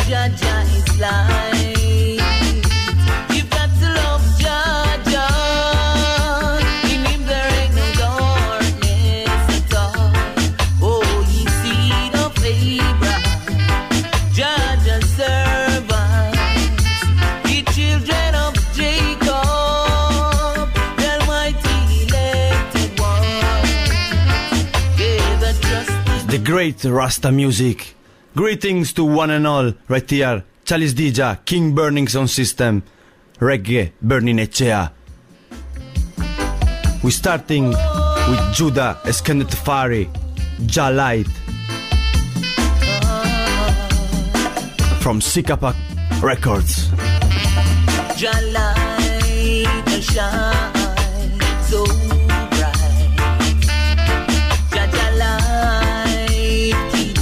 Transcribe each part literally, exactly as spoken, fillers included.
Jah Jah is light. You've got to love Jah Jah. In him there ain't no darkness at all. Oh, ye seed of Abraham, Jah Jah servants, ye children of Jacob, the almighty elected one. Yeah, the trust The great Rasta music. Greetings to one and all, right here, Chalice D J, King Burning Sound System, Reggae Burning Echea. We're starting with Judah Eskenet Tafari, Jah Light, from Sikapak Records. Jah light a shine so bright. Jah Jah light keep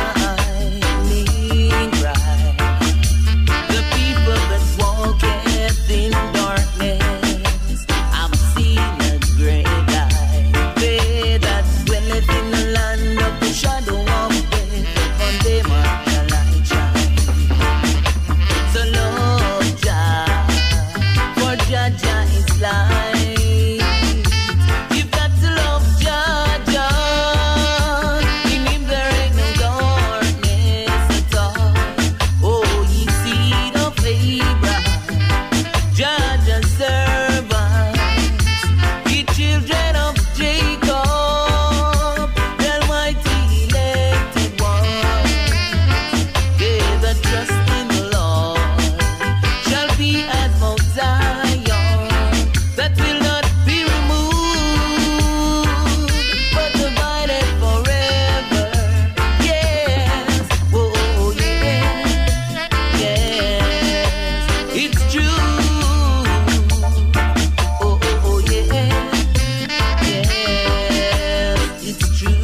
shining bright. The people that walketh in darkness have seen a great light. They that dwelleth in the land of the shadow of death, upon them shall light shine. So love Jah, for Jah Jah is light. You've got to love Jah Jah. In him there ain't no darkness at all. Oh, ye seed of Abraham, Jah Jah servants, ye children of Jacob, the almighty elected one. They that trust in the Lord shall be as Mount Zion, that will not be removed, but divided forever. Yes, oh yeah, yes, it's true. Oh, oh yeah, yes, it's true.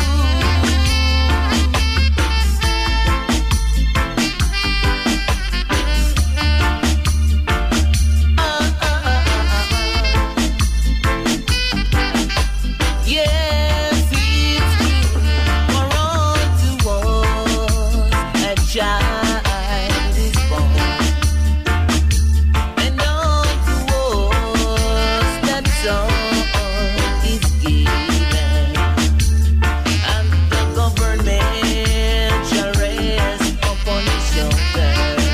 Yes, it's true. For unto us a child is born, and unto us that son is given, and the government shall rest upon his shoulder,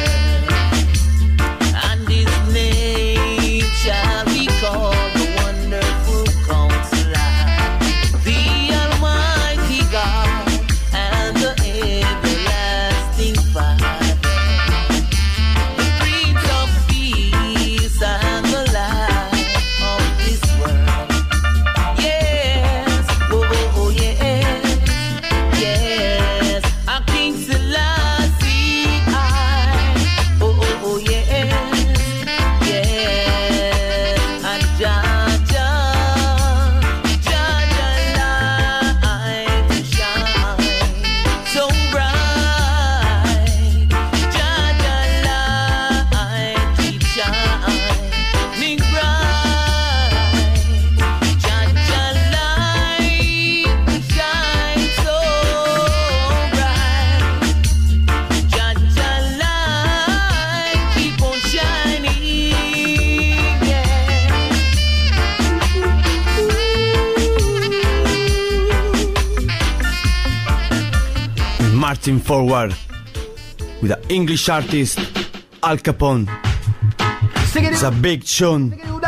and his name shall be called the Wonderful Counselor, the Almighty God, and the Everlasting Father, the Prince of Peace and the Light of this world. Yes, oh, oh, oh yes, yes, our King Selassie I. Oh, oh, oh yes, yes, and Jah Jah, Jah Jah light to shine so bright. Jah Jah light keep shining bright. Jah Jah light to shine so bright. Jah Jah light keep on shining, yeah. Marching forward with an English artist, Al Capone. It's a big tune.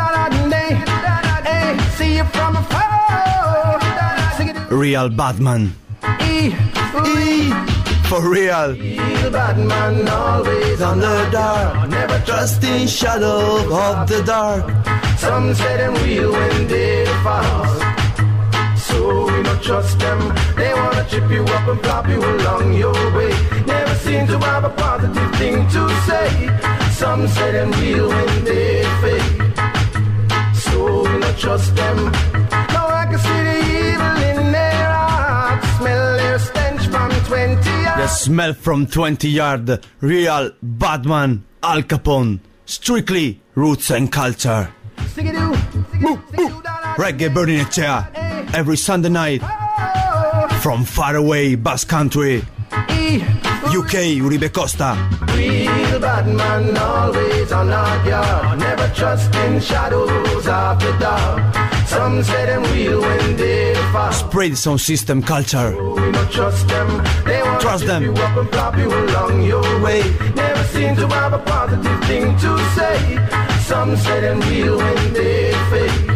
See you from afar. Real Batman. E, E, for real. real bad man, always on the dark. Never Trust in shadow of the dark. Some say them real when they fall. So we don't trust them. They wanna trip you up and flop you along your way. Never seem to have a positive thing to say. Some say them real when they fake. So we don't trust them. Now I can see the evil in their hearts. Smell their stench from twenty The yards. smell from twenty yard. Real Batman, Al Capone. Strictly roots and culture. Sing-a-doo, Boop, boop. Reggae burning a chair every Sunday night from far away Basque Country. E, U K, Uribe Costa. Real bad man always on our guard. Never trust in shadows of the dark. Some say them real when they fall. Spread sound system culture. We don't trust them. They want Trust to them. you up and plop you along your way. Never seem to have a positive thing to say. Some say them real when they fake.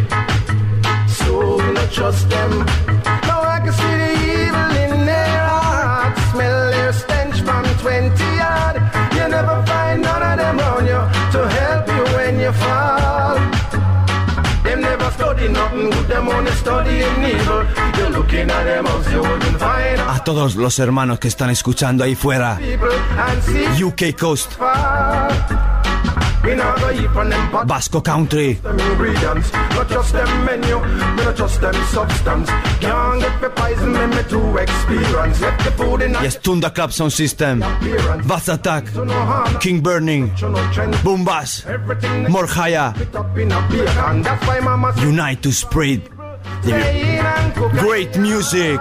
So we don't trust them. Now I can see the evil in their hearts. Smell their stench from twenty yard. You never find none of them on you to help you when you fall. Them never study nothing good, them only studying evil. You're looking at them as you wouldn't find A todos los hermanos que están escuchando ahí fuera. people and see U K Coast, fall. We not go eat from them pot, Basco Country. them ingredients. Not just them menu, we not just them substance. Can't get the poison, me me to experience. Let the food in Yes, Tunda Club Sound System. appearance. Vaz Attack, So no harm, King Burning, so no trend. Boom Bass, Everything that Morjaya. put up in a bacon. That's why mama say Unite to spread the and cook. great music.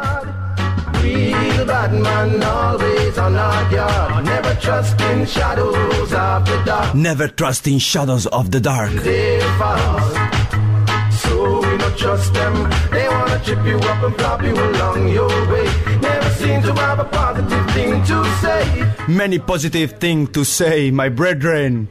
Real bad man always on our guard. Never trust in shadows of the dark. Never trust in shadows of the dark. They fall. So we don't trust them. They wanna chip you up and flop you along your way. Never seem to have a positive thing to say. Many positive things to say, my brethren.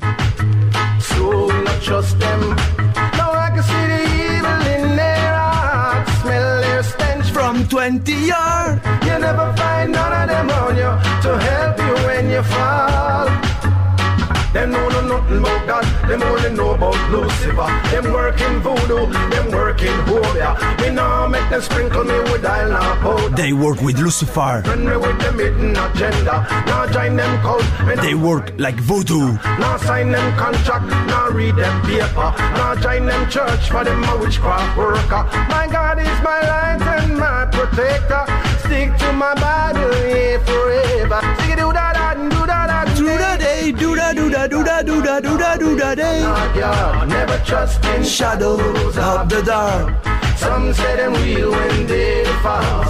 So we don't trust them. Now I can see the evil in their hearts. Smell their stench from From twenty yard. You never find none of them on you to help you when you fall. Them know no nothing about God, them only know about Lucifer. Them working voodoo, them working hoya. We now make them sprinkle me with oil now powder. They work with Lucifer. Run me with them hidden agenda. Now join them cult, me They now, work like voodoo. now sign them contract, now read them paper. Now join them church for them a witchcraft worker. My God is my light and my protector. Stick to my Bible, yeah, forever. Stick do that and do that and Do da day, do da do da do da do da do da do da day. Not God, never trust in Shadows of the dark. Some say them real when they fall.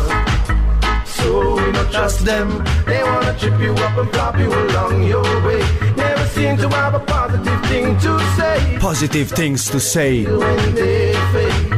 So we don't trust them. They wanna trip you up and flop you along your way. Never seem to have a positive thing to say. Positive things to say. When they fade.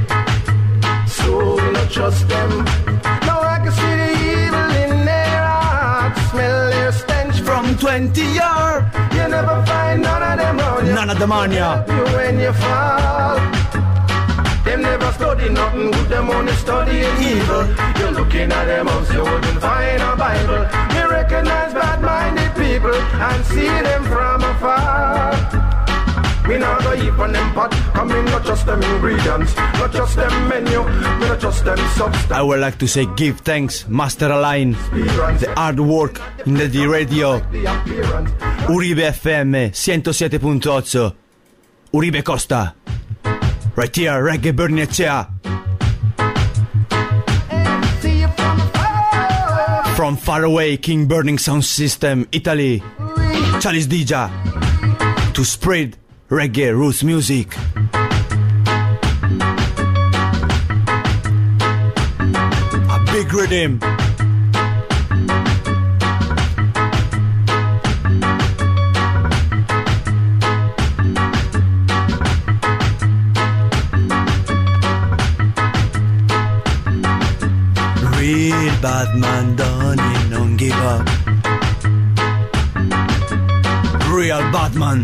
So we don't trust them. Now I can see the evil in their hearts. Smell their stench from From twenty yard. you never find none of them on you. None of them on ya. You when you fall. Them never study nothing good, them only studying evil. You're looking at them as you wouldn't find a Bible. You recognize bad-minded people and see them from afar. We not go eat on them pot, come in, not just them ingredients, not just them menu, we not just them substance. I would like to say give thanks, Master Align, the hard work in the D radio. The appearance. Uribe F M centosette punto otto. Uribe Costa. Right here, Reggae Burning Echea. See you from afar. From far away, King Burning Sound System, Italy. Chalice D J. To spread reggae roots music. A big rhythm. Real bad man done it, don't give up. Real bad man.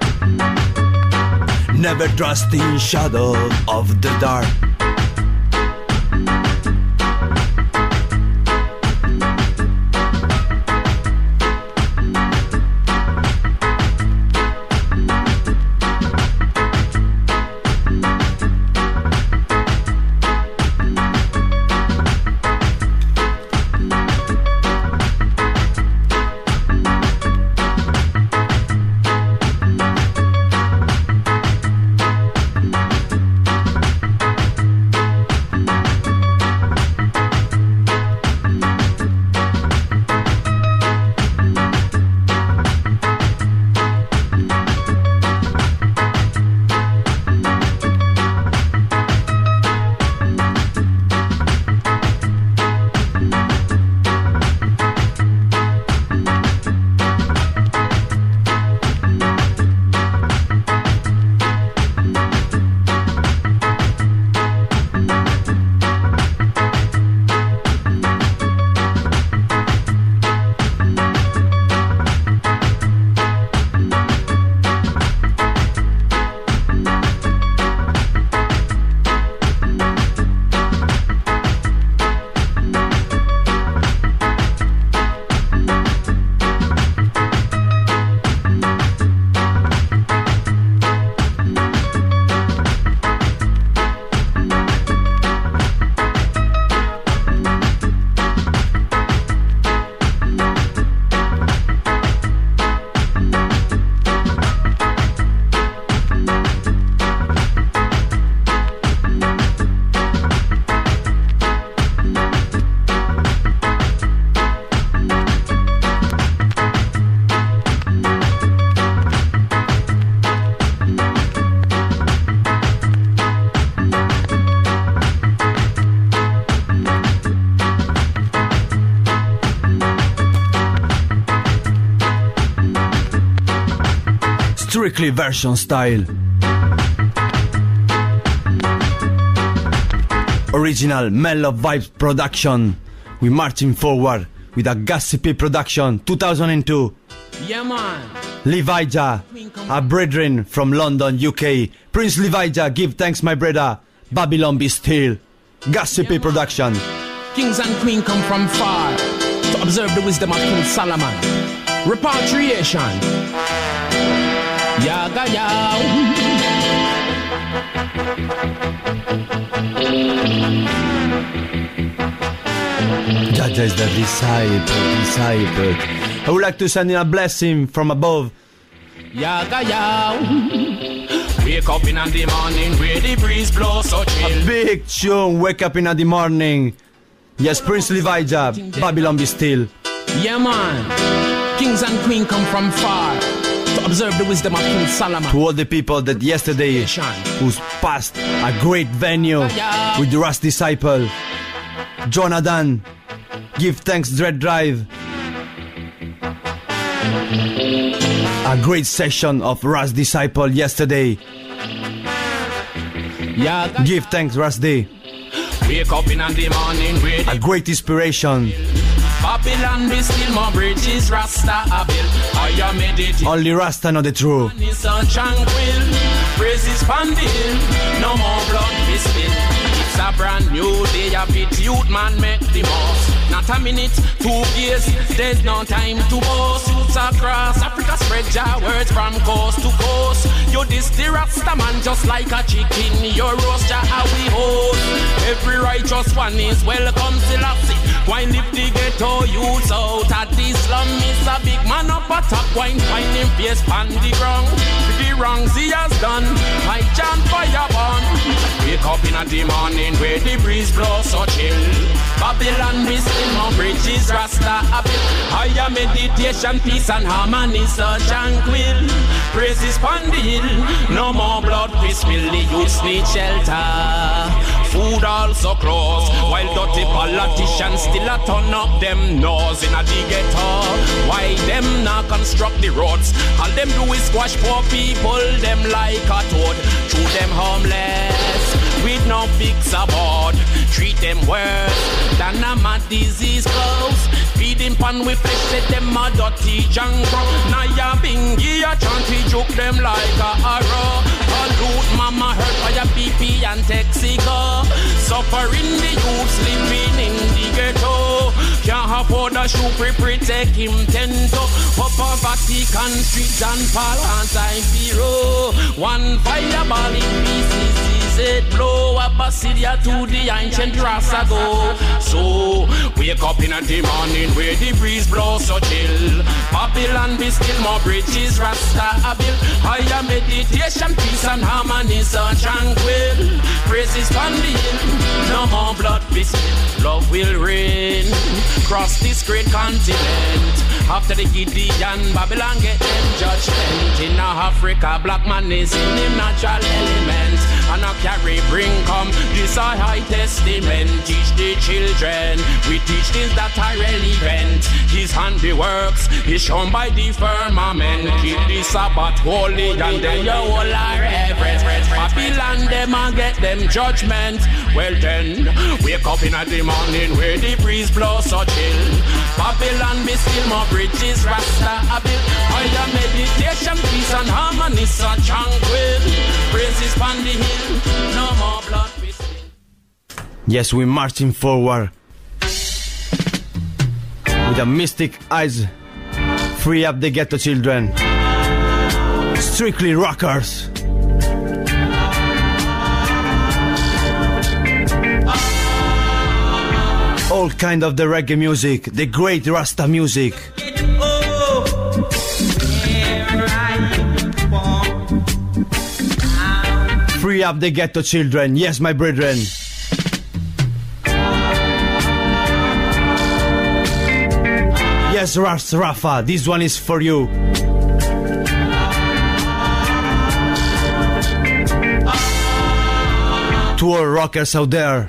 Never trust in shadow of the dark. Strictly version style. Original Mellow Vibes production. We marching forward with a Gossipy production two thousand two. Yeah, man. Levija, a brethren from London, U K. Prince Levija, give thanks, my brother. Babylon be still. Gossipy yeah, production. Kings and queens come from far to observe the wisdom of King Solomon. Repatriation. Yaga yaw. Jaja is the disciple, disciple. I would like to send in a blessing from above. Yaga yaw. Wake up in the morning where the breeze blows so chill. A big tune, wake up in the morning. Yes, Prince Levija, Babylon be still. Yeah, man. Kings and queens come from far to observe the wisdom of King Solomon. To all the people that yesterday who's passed a great venue with the Ras Disciple, Jonathan, give thanks Dread Drive. A great session of Ras Disciple yesterday. Give thanks Ras Day. Wake up in the morning with a great inspiration. Babylon be still, my bridges Rasta a build. I am meditating. Only Rasta know the truth. So tranquil, praises pandil, no more blood be spilled. It's a brand new day, a bit youth man make the most. Not a minute, two years, there's no time to boast. Youths across Africa spread your words from coast to coast. You this the Rasta man just like a chicken. Your roast ya how we hold. Every righteous one is welcome till I see. Wine lift the ghetto youths out at the slum. Is a big man up a top wine, find him face pan the ground. The wrongs he has done, I chant fire burn. Wake up in the morning where the breeze blows so chill. Babylon be still, my bridges Rasta a bit. Higher meditation, peace and harmony so tranquil. Praises pan the hill, no more blood we spill. The youths need shelter, food also close. While dirty politicians still a turn up them nose in a the ghetto. Why them not construct the roads? All them do is squash poor people, them like a toad. Treat them homeless with no fix aboard. Treat them worse than a mad disease close. Feed him pan with flesh, let them a dirty junk. Naya bingy a chant, we joke them like a arrow. A loot mama hurt by a P P and Texico. Suffering the youths living in the ghetto. Can't afford a shoe, pre protect him tento. Up a Vatican streets and Paul anti-hero. One fireball in pieces, it blow up a Syria to the ancient Rasta go. So wake up in the morning where the breeze blows so chill. Babylon be still, more bridges Rasta a build. Higher meditation, peace and harmony so tranquil. Praises from the hill, no more blood be spilled. Love will reign across this great continent. After the Gideon, Babylon get them judgment. In Africa, black man is in him natural element. And a carry bring come this a high testament. Teach the children, we teach things that are relevant. His handiworks is shown by the firmament. Keep the Sabbath holy and then your whole are reverence. Babylon them and get them judgment. Well then, wake up in the morning where the breeze blows so chill. Babylon be still, more bridges Rasta a build. Higher meditation, peace and harmony so tranquil. Praises pan the hill, no more blood be spilled. Yes, we're marching forward with the mystic eyes. Free up the ghetto children. Strictly rockers. All kind of the reggae music, the great Rasta music. Free up the ghetto children, yes my brethren. Yes, Ras Rafa, this one is for you. To all rockers out there.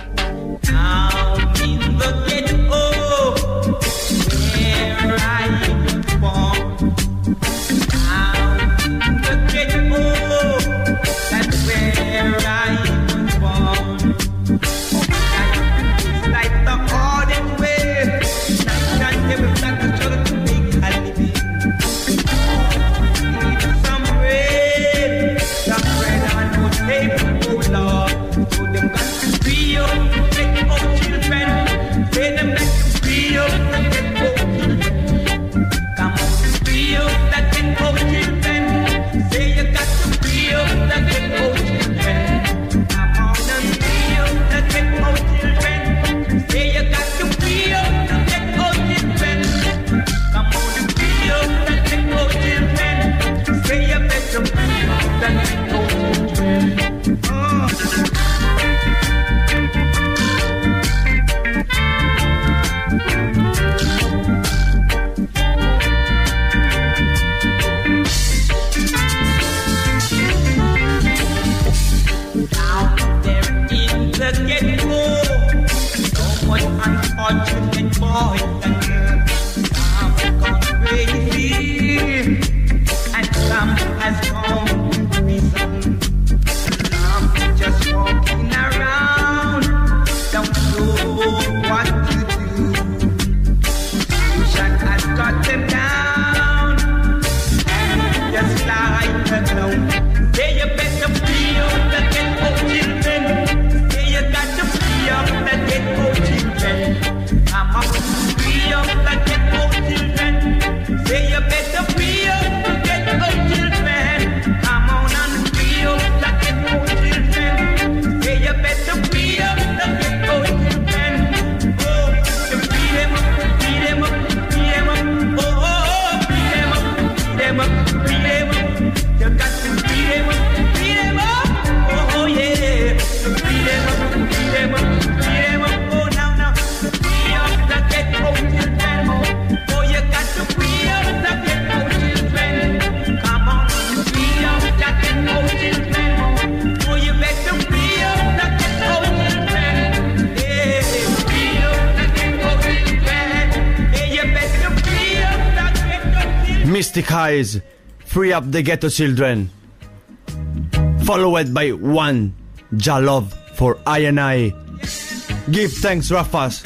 Mystic Eyes, Free Up the Ghetto Children. Followed by One Jah Love for I and I. Give Thanks Rafas.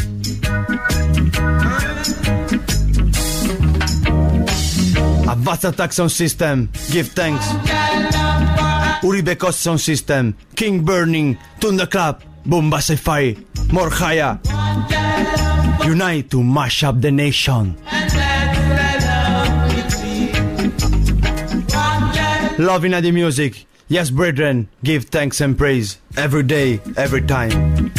Avast Attack Sound System, Give Thanks. Uribekos Sound System, King Burning, Thunderclap, Bomba Sci-Fi, Morkhaya. Unite to mash up the nation. Loving the music, yes brethren, give thanks and praise every day, every time.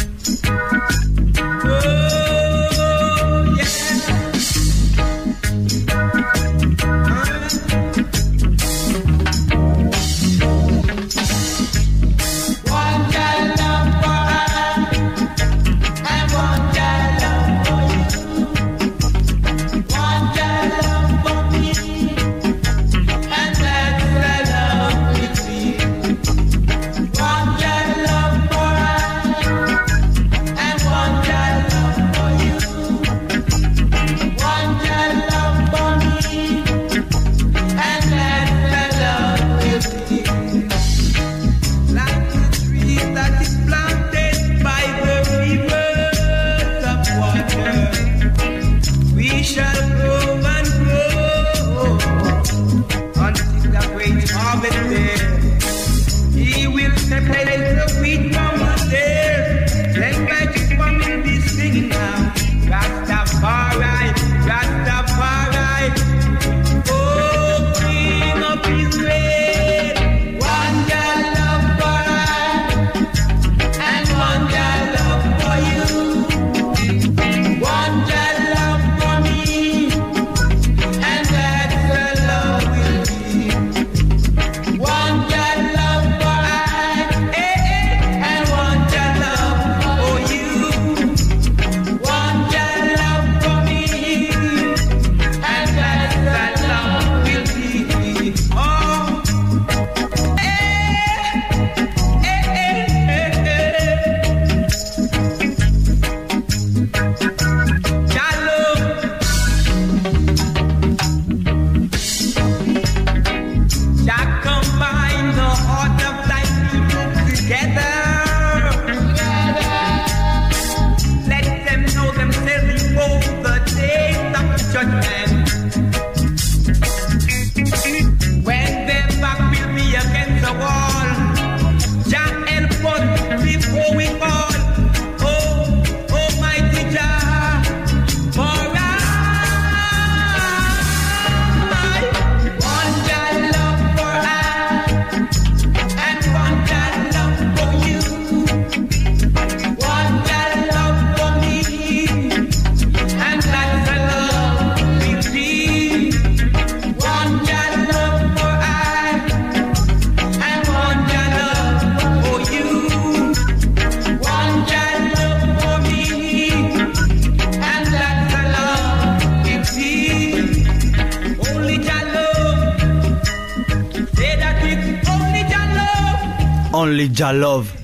Only Jah Love.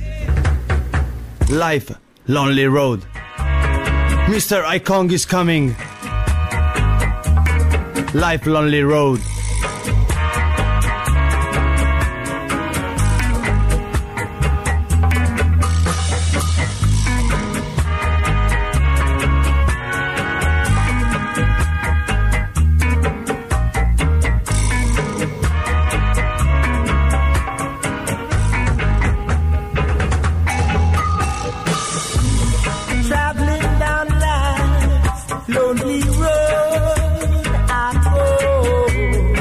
Life, Lonely Road. Mister Ikong is coming. Life, Lonely Road. Lonely road I go.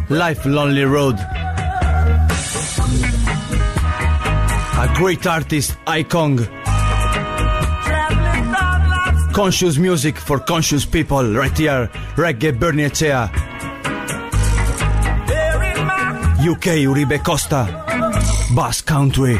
Life Lonely Road. A great artist, Icon. Conscious music for conscious people, right here, Reggae Bernie Echea. U K, Uribe Costa, Basque Country.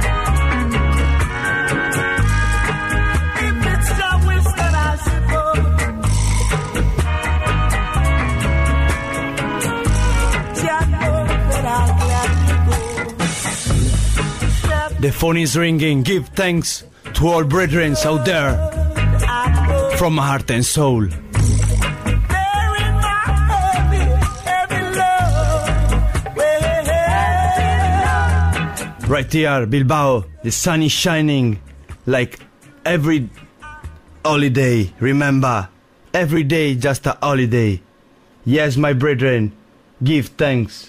The phone is ringing. Give thanks to all brethren out there from my heart and soul. Right here, Bilbao, the sun is shining like every holiday. Remember, every day just a holiday. Yes, my brethren, give thanks.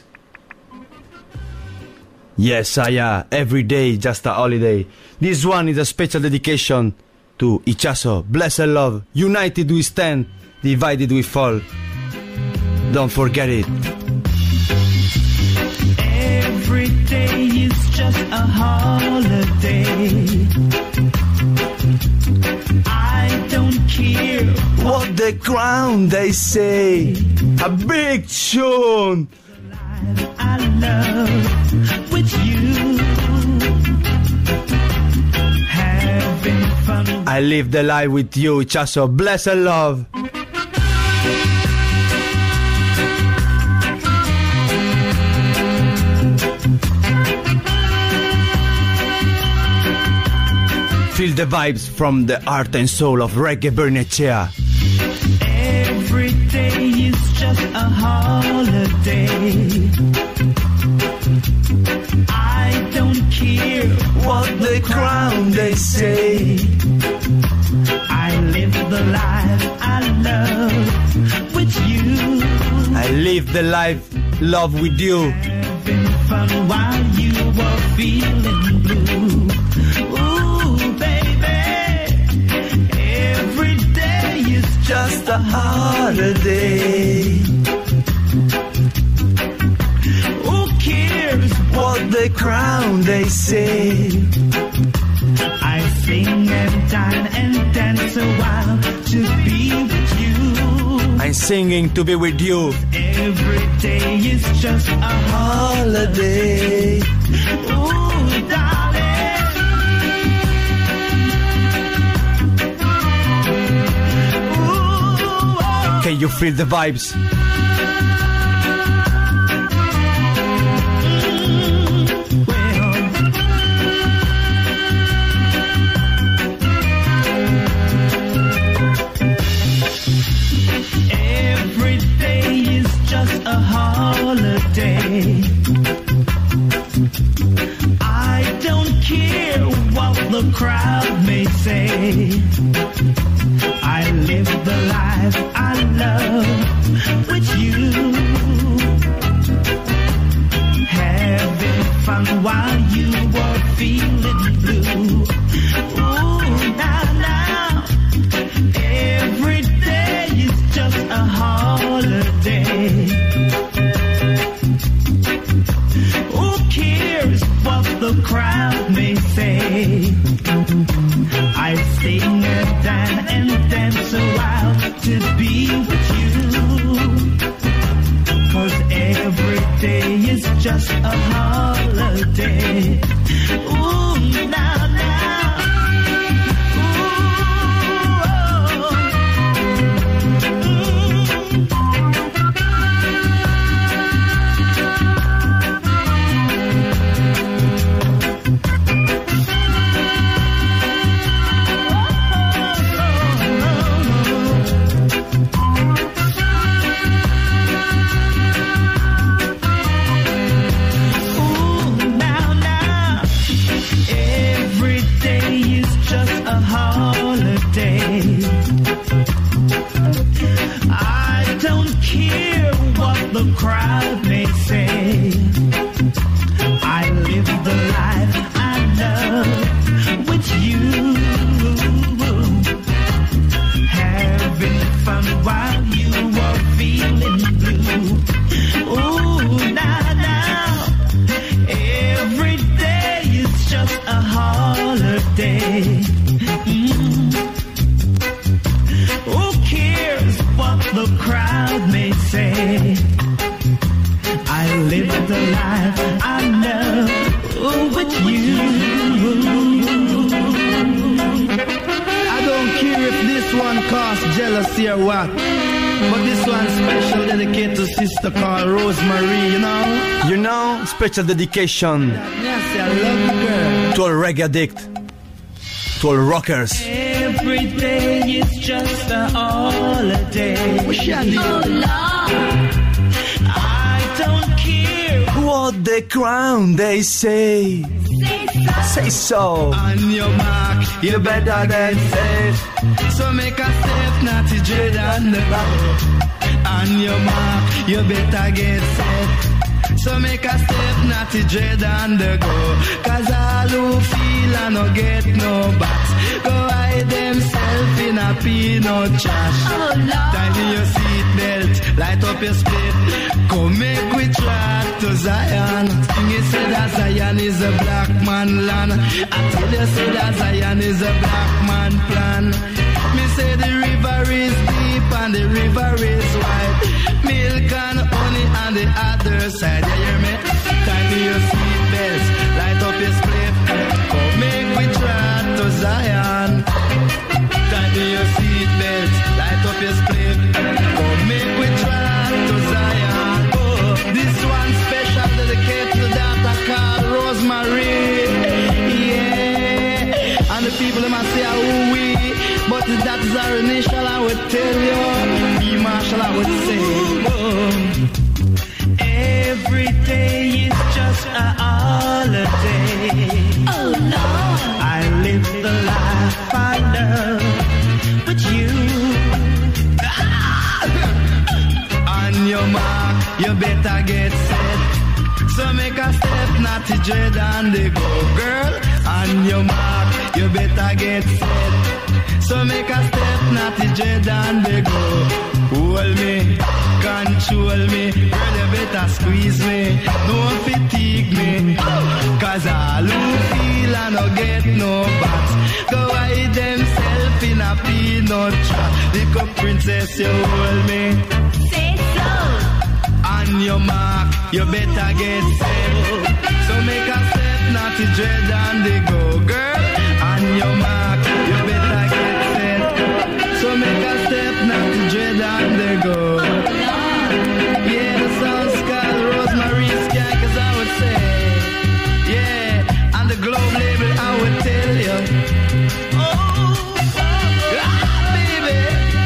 Yes, I am. Every day just a holiday. This one is a special dedication to Ichazo. Blessed love. United we stand, divided we fall. Don't forget it. Every day is just a holiday. I don't care what the ground they say. A big tune. I love with you, having fun. I live the life with you, Ichazo. Blessed love. Feel the vibes from the heart and soul of Reggae Bernie Echea. Every day is just a holiday. I don't care What the ground they say. I live the life I love with you. I live the life, love with you. Having fun while you were feeling blue. Ooh, baby, every day is Just a holiday. who cares What the ground they say. I sing and dine and dance a while to be with you. I'm singing to be with you. Every day is just a Holiday. ooh, darling. Ooh, oh. Can you feel the vibes? Every day is just a holiday. I don't care what the crowd may say. I live the life I love with you. Having fun while you were feeling blue. Ooh, now, now. Every day is just a holiday. Who cares what the crowd may say? I sing and dance and dance a while to be with you. Cause every day is just a holiday. Ooh, now, now. I don't care what the crowd may say. I live the life I love with you. Having fun while you were feeling blue. Ooh, live the life I love with you. I don't care if this one causes jealousy or what, but this one special dedicated to sister called Rosemary, you know? You know, special dedication Yes, I love you, girl. to all reggae addict, to all rockers. Every day is just a holiday. What's your name? Oh Lord, I don't care. What the crown they say. Say so. On your mark, you better get set. So make a step, not to dread on the back. On your mark, you better get set. So make a step, not to dread on the go. Cause all who feel and no get no bats, go hide themselves in a peanut trash. Oh Lord, Tighten your seatbelt, light up your split. Come make we track to Zion. Sing it, say that Zion is a black man land. I tell you, say that Zion is a black man plan. Me say the river is deep and the river is wide. Milk and honey on the other side. Yeah, you hear me? Tighten your seatbelts, light up your split. Come make we track to Zion. Tighten your seatbelts, light up your split. Come make we track to Zion. Oh, this one special dedicated to daughter called Rosemary. Yeah, and the people them must say who we, but that is our initial. I would tell you, be Marshall, I would say. oh. Every day is just a holiday. Oh Lord, I live the life I love with you. On your mark, you better get set. So make a step, not to dread on the go, girl. On your mark, you better get set. So make a step, not to dread on the go. Hold me, control me, girl, you better squeeze me. Don't fatigue me, cause all who feel and no get no bats, go hide themselves in a peanut trap. Little princess, you hold me. Say so. On your mark, you better get set. So make a step, not to dread on the go, girl. On your mark, you better get set. So make a step, not to dread on the go. Yeah, the song's called Rosemary Sky, cause I would say, yeah, on the Globe label, I would tell you. Oh, ah, baby.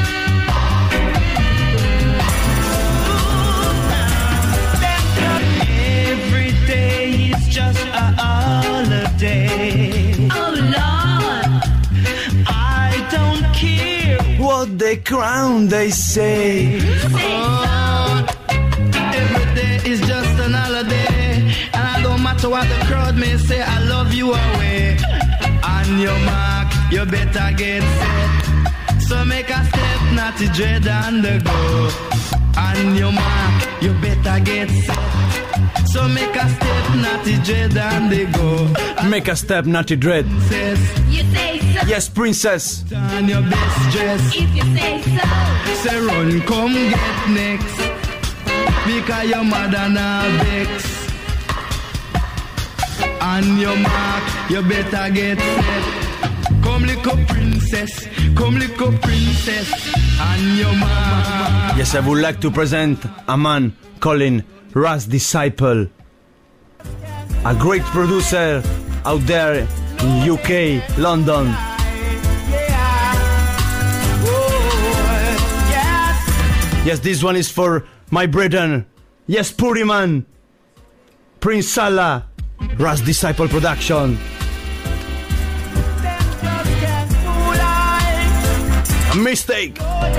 Every day is just a holiday. Oh Lord, I don't care. What the crown they say. Oh, every day is just an holiday, and I don't matter what the crowd may say, I love you away. On your mark, you better get set. So make a step, not to dread on the go. On your mark, you better get set. So make a step, not to dread on the go. Make a step, not to dread. Says, you say so. Yes, princess. on your best dress. If you say so. Say run, come get next, because your mother now vex. On your mark, you better get set. Come little princess, come little princess. On your mark. Yes, I would like to present a man calling Ras Disciple, a great producer out there in U K, London. Yes, this one is for my brethren. Yes, Puriman, Prince Salah, Ras Disciple Production. A mistake.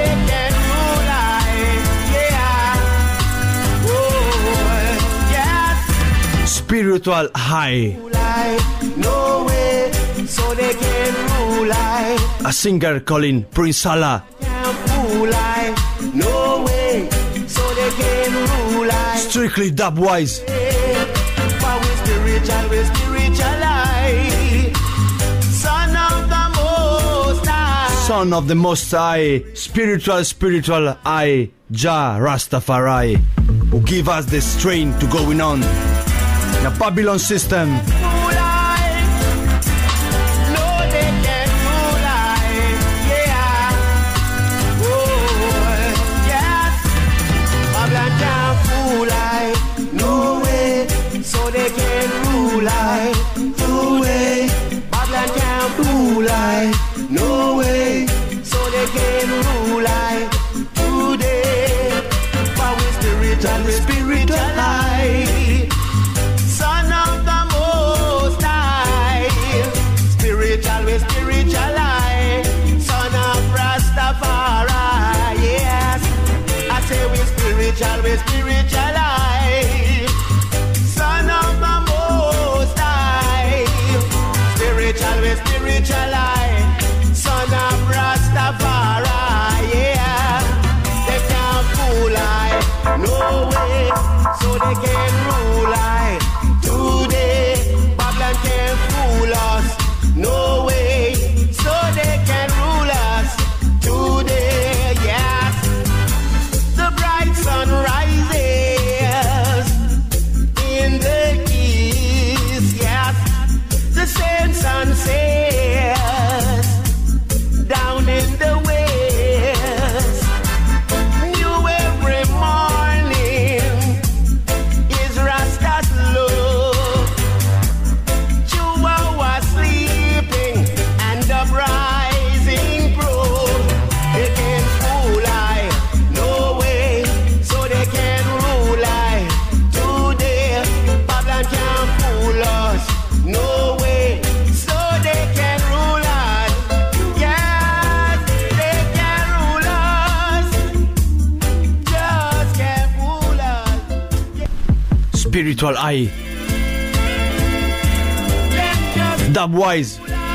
Spiritual high. No way, so they can rule I. A singer calling Prince Salah. Can't fool I. No way, so they can rule I. Strictly dub-wise. For we spiritual, we spiritual I. Son of the Most High. Son of the Most High. Spiritual, spiritual I. Jah Rastafari. who give us the strength to going on. The Babylon system. No way, so they can rule I. No way, Babylon can't rule I. No way, so they can rule I. Today, for we spiritual, we spiritual I. Son of the Most High. Spiritual, we spiritual I. Son of Rastafari. Yes, I say we spiritual, we spiritual I. Spiritual I, son of Rastafari, yeah. They can't fool I, no way, so they can rule I. Today, Babylon can't fool us, no way, so they can rule us. Today, yes, the bright sun rises in the east, yes, the same sunset. Spiritual Eye, Dubwise.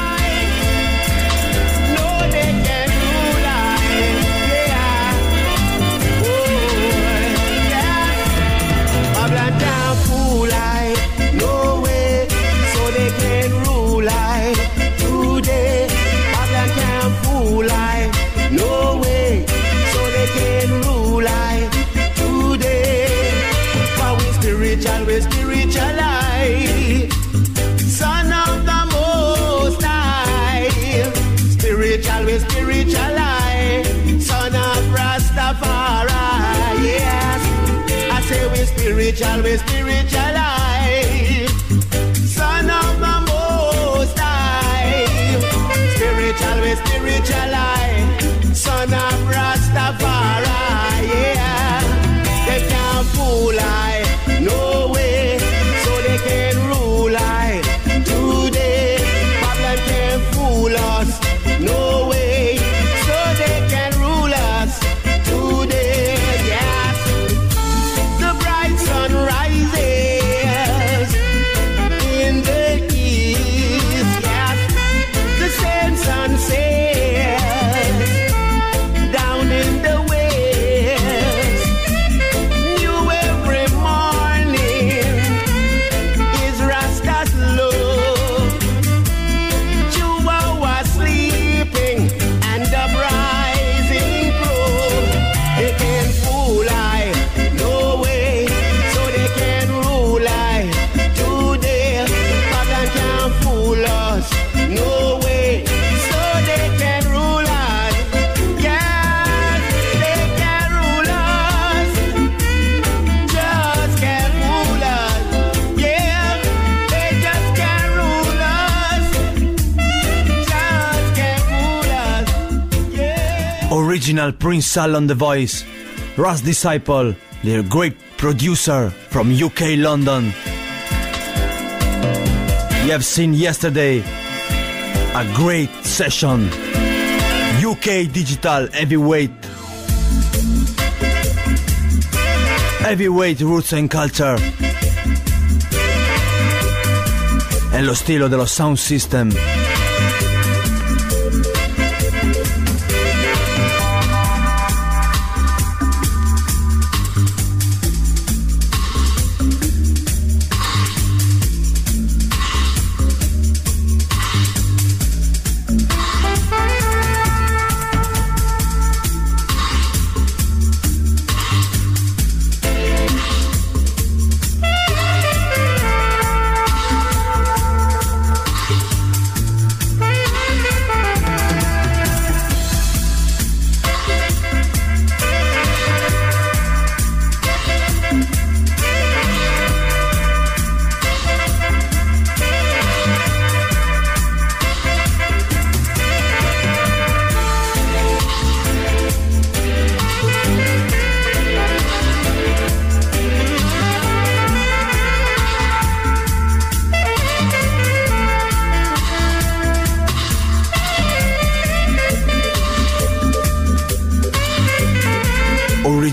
Spiritual, spiritual I, son of the Most High. Spiritual, spiritual I, son of Rastafari. Yes, I say we spiritual, we spiritual I, son of the Most High. Spiritual, we spiritual I, son of Rastafari. Yeah, they can't fool I. No way, so they can rule I. Today, Babylon can't fool us. No way, so they can rule us. Today, yes, the bright sun rises in the east. Yes, the same sun sets down in the west. New every morning. Original Prince Sal on the voice, Ras Disciple, the great producer from U K, London. You have seen yesterday a great session, U K Digital Heavyweight, Heavyweight Roots and Culture, en lo estilo de los Sound System.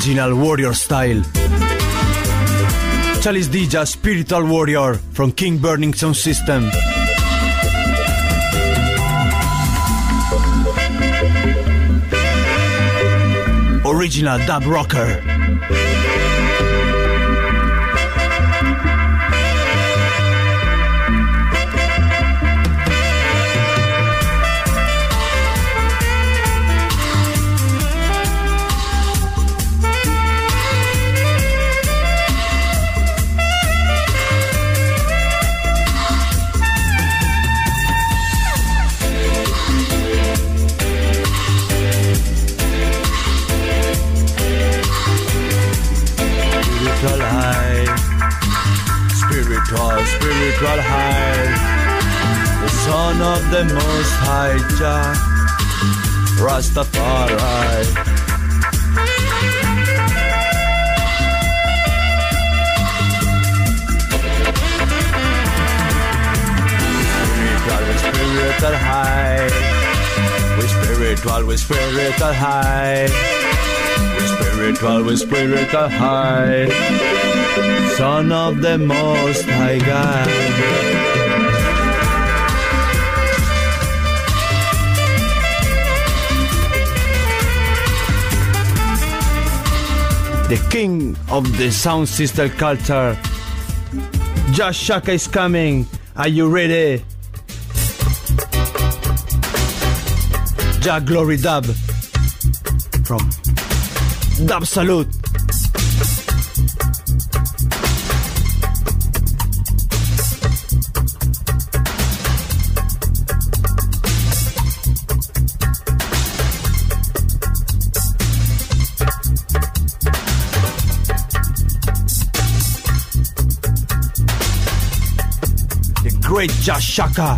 original warrior style. Chalice Dija, spiritual warrior from King Burning Sound System. Original dub rocker. Spiritual high, the son of the most high Jah, Rastafari. Spiritual, we spiritual high, we spiritual, we spiritual high, we spiritual, we spiritual high. Son of the Most High God. The king of the sound system culture, Jah Shaka is coming. Are you ready? Jah Glory Dub from Dub Salute. Great Jah Shaka.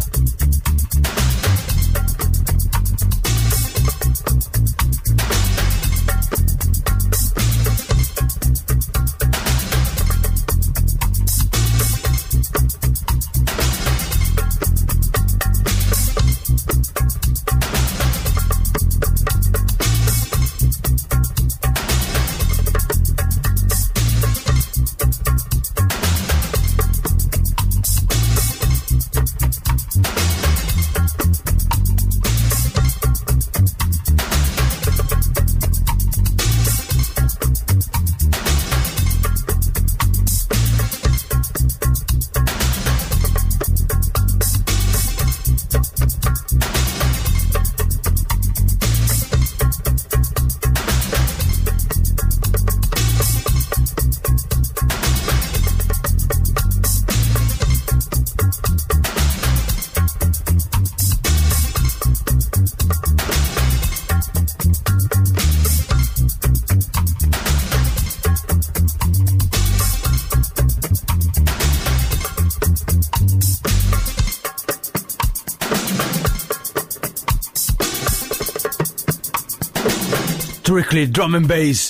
Strictly drum and bass.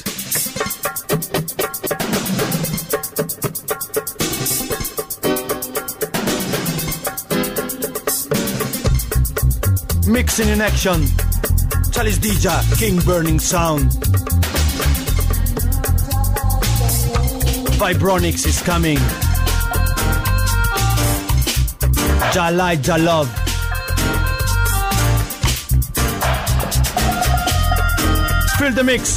Mixing in action. Chalice Dija, King Burning Sound. Vibronics is coming. Jah Light, Jah Love. Feel the mix.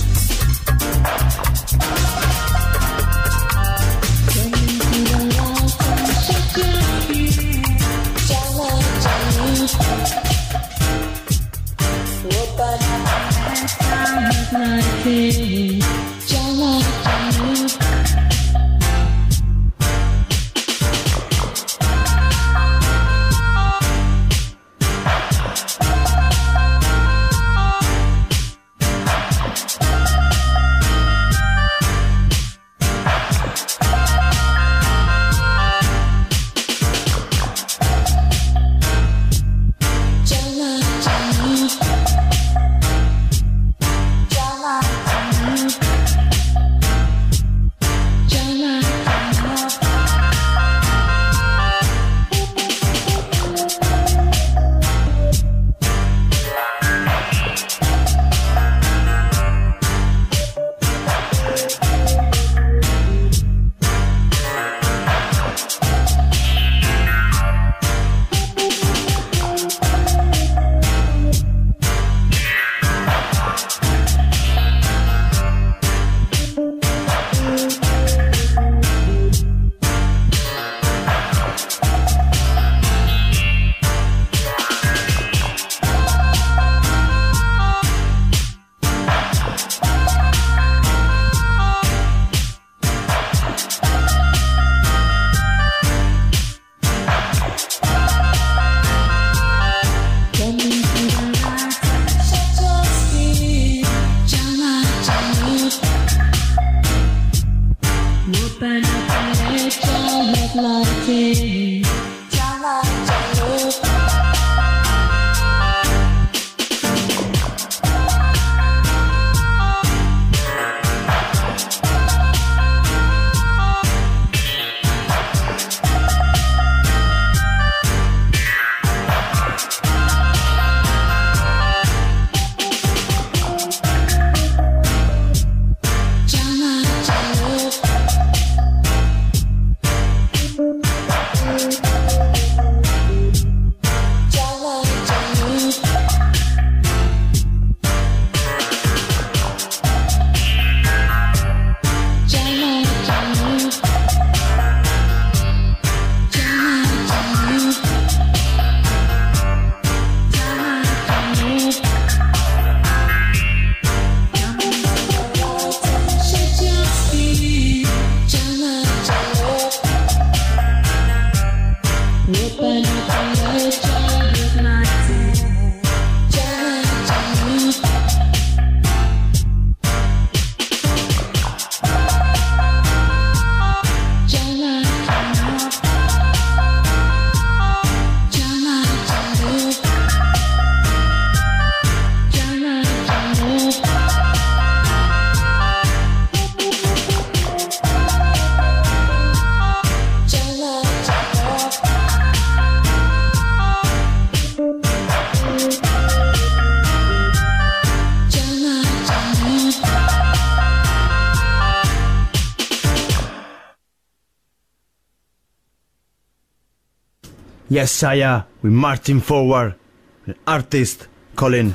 Yes, Saya, with Martin Forward, an artist, Colin.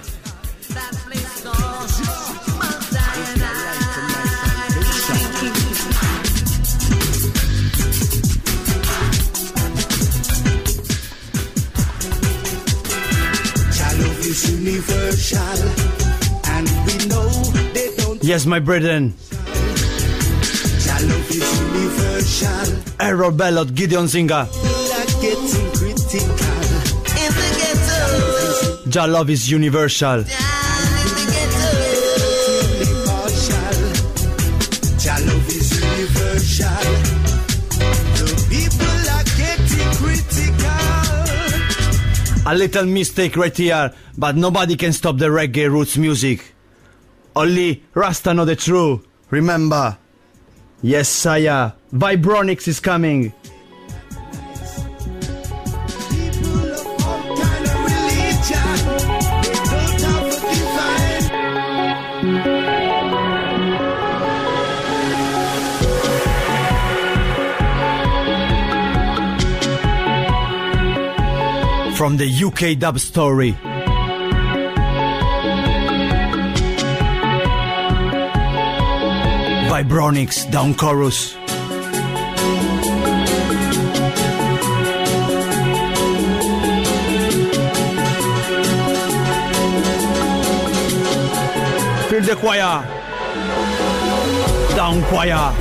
Yes, my brethren. Errol Bellot, Gideon Zinga. Jah love is universal. Jah love is universal. The people are getting critical. A little mistake right here, but nobody can stop the reggae roots music. Only Rasta know the truth. Remember. Yes, Saya. Vibronics is coming. From the U K dub story. Vibronics, down chorus. Feel the choir. Down choir.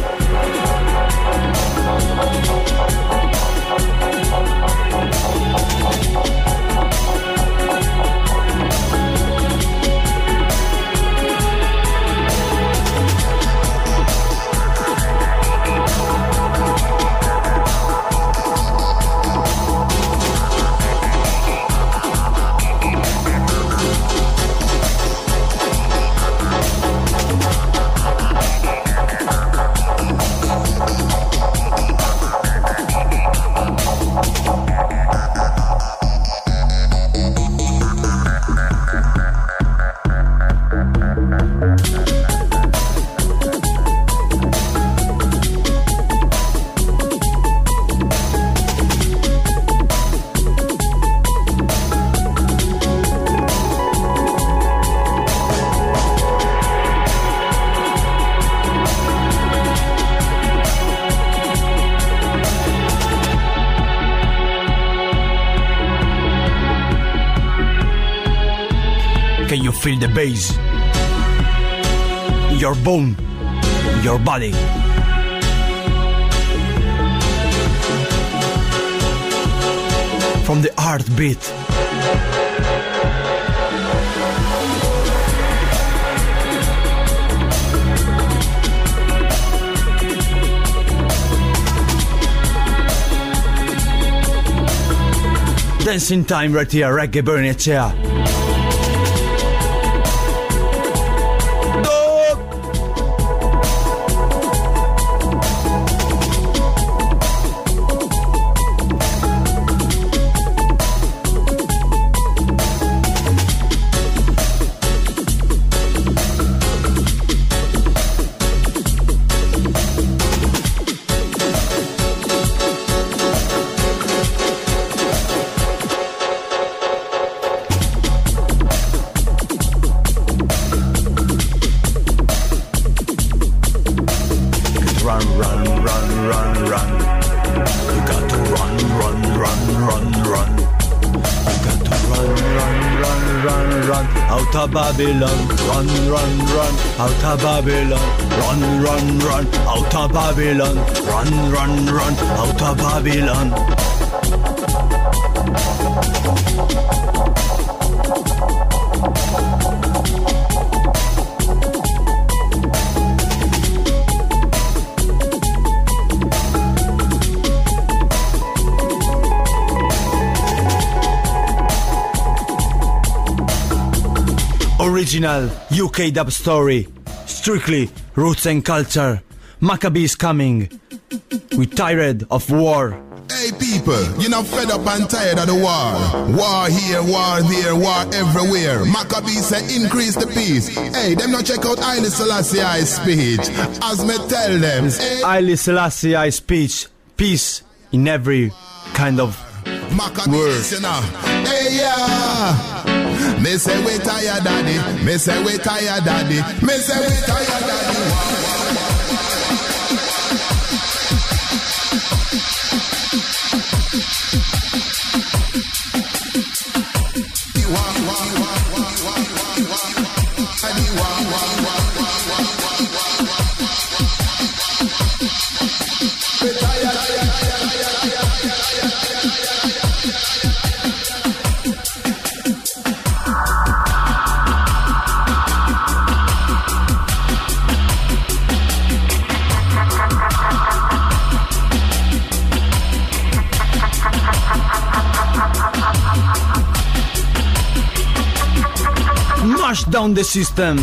Can you feel the bass? Your bone, your body. From the heartbeat. Dancing time right here, reggae burning chair. Babylon, run, run, run, out of Babylon, run, run, run, out of Babylon, run, run, run, out of Babylon. Original U K dub story, strictly roots and culture. Maccabees coming. We tired of war. Hey people, you know fed up and tired of the war. War here, war there, war everywhere. Maccabees say increase the peace. Hey, them not check out Haile Selassie speech. As me tell them, hey. Haile Selassie speech, peace in every kind of Maccabees, you know. Hey yeah. Me say we tired daddy, me say we tired daddy, me say we tired daddy. Mash down the system.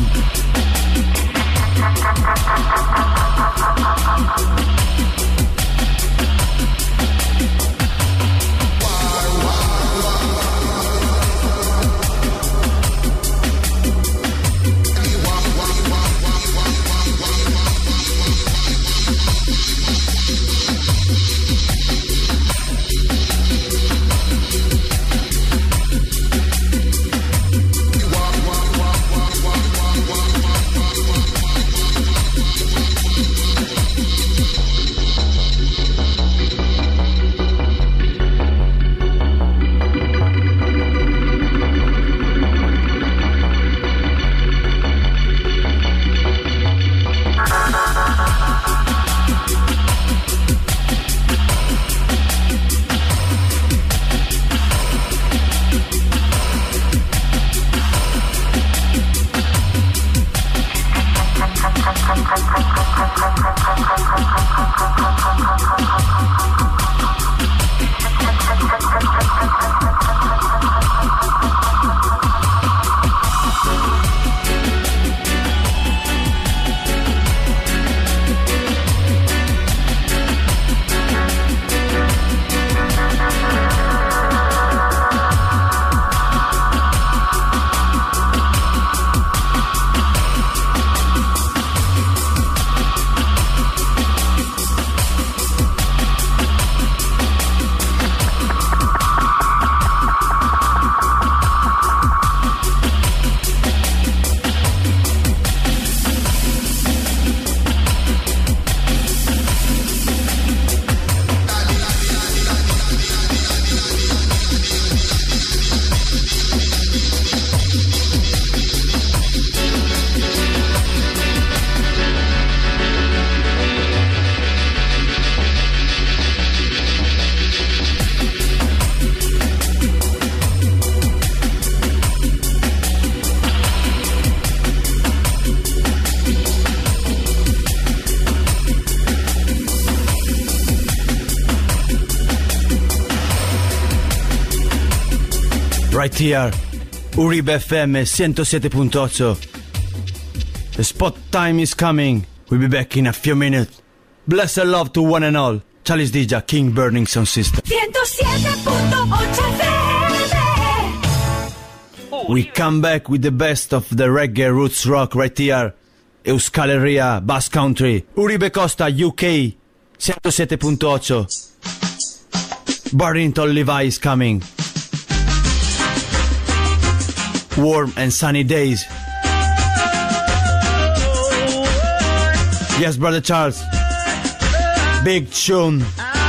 Right here, Uribe F M one oh seven point eight. The spot time is coming. We'll be back in a few minutes. Bless and love to one and all. Charles D J, King Burning Sound System. one oh seven point eight. We come back with the best of the reggae roots rock right here. Euskaleria, Bass Country, Uribe Costa, U K, one oh seven point eight. Barrington Levi is coming. Warm and sunny days. Yes, Brother Charles. Big tune.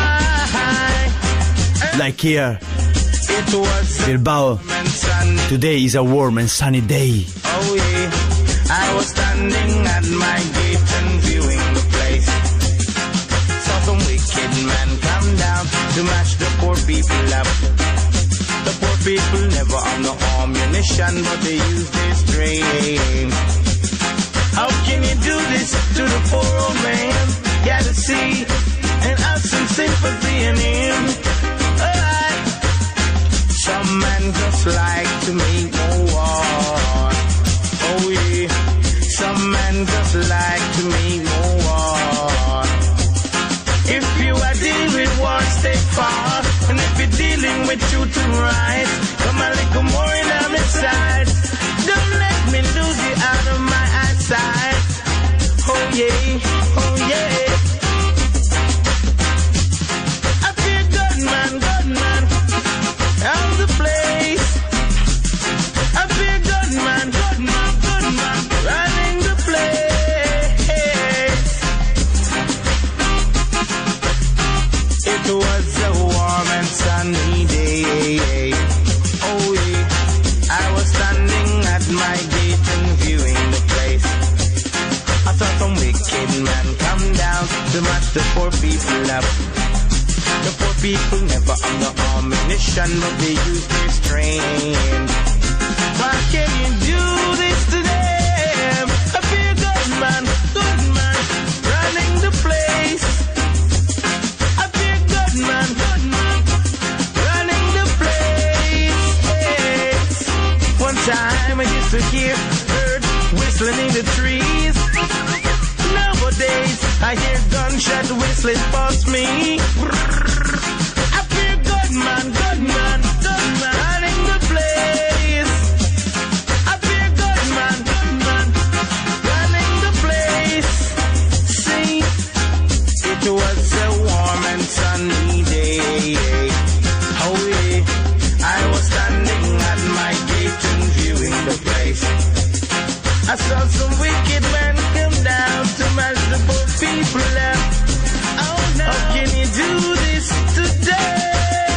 Like here. Bilbao. Today is a warm and sunny day. Oh yeah, I was standing at my gate and viewing the place. Saw some wicked man come down to match the poor people up. The poor people never have no ammunition, but they use their strength. How can you do this to the poor old man? Gotta see and have some sympathy in him. Alright. Some men just like to make more war. Oh yeah. Some men just like to make more war. If you are dealing with war, stay far. And if you're dealing with truth and right, come a little more in on the side. Don't let me lose you out of my eyesight. Oh yeah, oh yeah. I feel good man, good man. How's the place? I feel good man, good man, good man. Running the place. It was a warm and sunny day. Oh yeah, I was standing at my gate and viewing the place. I saw some wicked man come down to match the poor people up. The poor people never have no ammunition, but they use their strength. Why can you do this to them? I feel good man, good man, running the place. I feel good man, good man, running the place. One time I used to hear birds whistling in the trees. Nowadays I hear gunshot whistling past me. I feel good man, good man, good man, running the place. I feel good man, good man, running the place. See, it was a warm and sunny day. Oh yeah, I was standing at my gate and viewing the place. I saw some wicked men come down to match the poor people up. Oh no, how can you do this today?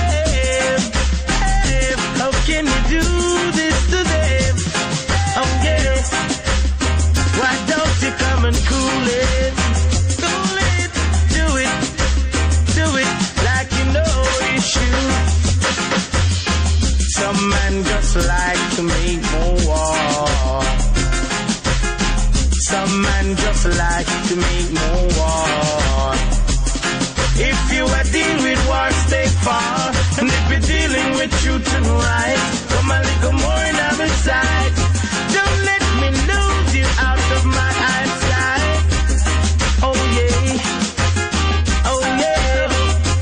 How can you do this to them? Oh yeah, why don't you come and cool it? Cool it, do it, do it like you know you should. Some men just like to make more war. Some men just like to make more war. If you are dealing with war, stay far. And if you're dealing with truth and right, come a little more in on the side. Don't let me lose you out of my eyesight. Oh yeah, oh yeah.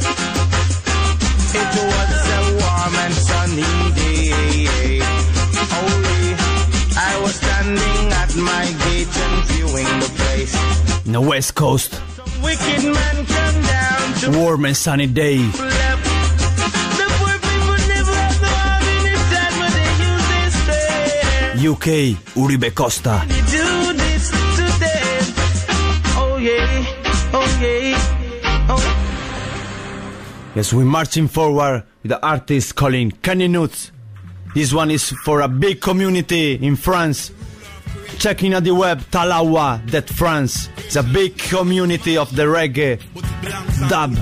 It was a warm and sunny day. Oh yeah, I was standing at my gate and viewing the place. In the West Coast, Some wicked man come down to warm and sunny day. left. The poor people never have no ammunition, but they use their strength. U K, Uribe Costa. You do this to them. Oh yeah, oh yeah, oh. Yes, we're marching forward with the artist calling Kenny Nuts. This one is for a big community in France. Checking out the web, Talawa, that France. It's a big community of the reggae dub.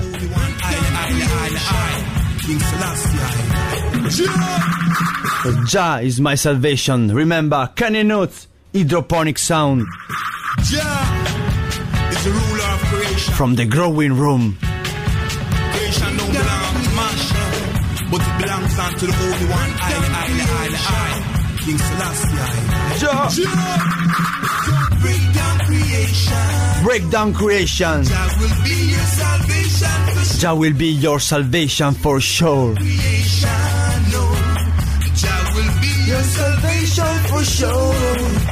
Jah is my salvation. Remember, Kenny Nuts, hydroponic sound. Jah is the ruler of creation. From the growing room. Creation don't belong to man. but it belongs unto the only one. I, I, I, I, King Selassie. Jah. Break down creation. Break down creation. Jah will be your salvation for sure. Jah will be your salvation for sure. Creation, no. Jah will be your salvation for sure.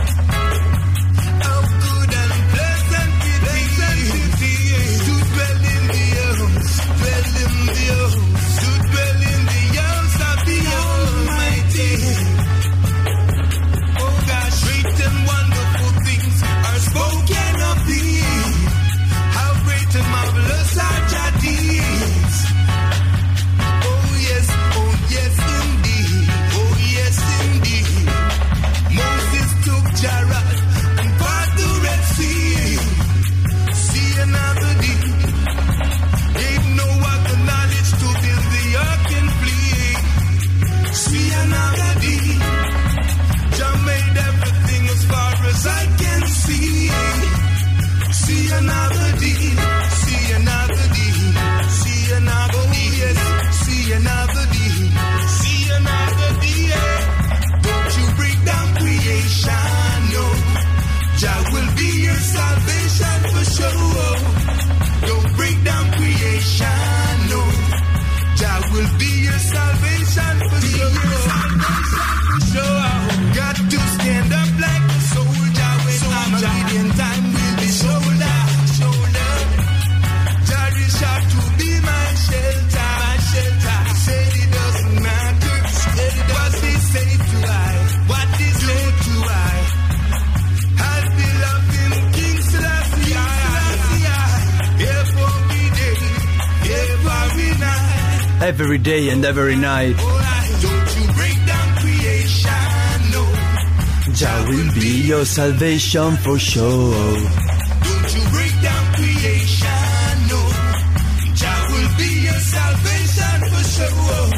Every day and every night. Don't you break down creation, no. Jah will be your salvation for sure. Don't you break down creation, no. Jah will be your salvation for sure.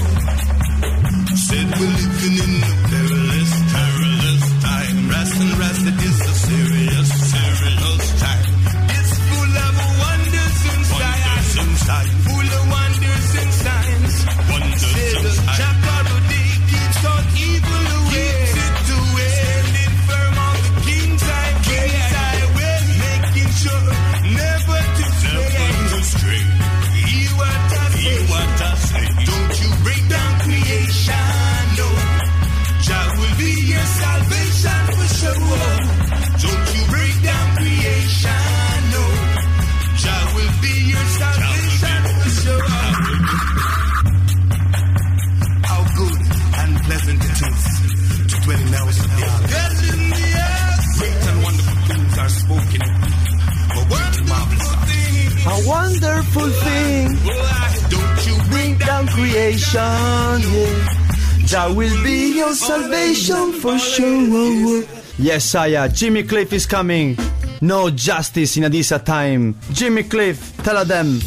Said we're living in a perilous, perilous time. Rest and rest, it is a serious, serious time. It's full of wonders inside, wonders inside. Full of wonders inside. Wonderful thing. Don't you bring down creation, yeah. Jah will be your salvation for sure. Yes, Saya, Jimmy Cliff is coming. No justice in Adisa time. Jimmy Cliff, tell them.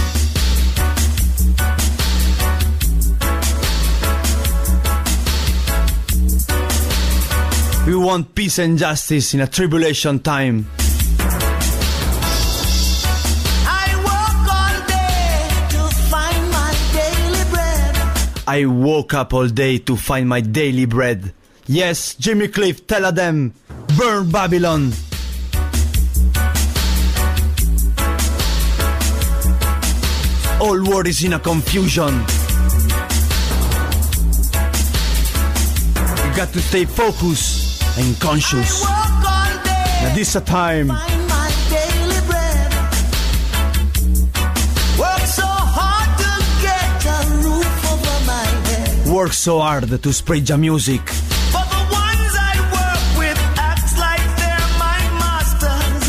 We want peace and justice in a tribulation time. I woke up all day to find my daily bread. Yes, Jimmy Cliff, tell them, burn Babylon. All world is in a confusion. You got to stay focused and conscious. Now this is a time. Work so hard to spread your music. But the ones I work with act like they're my masters.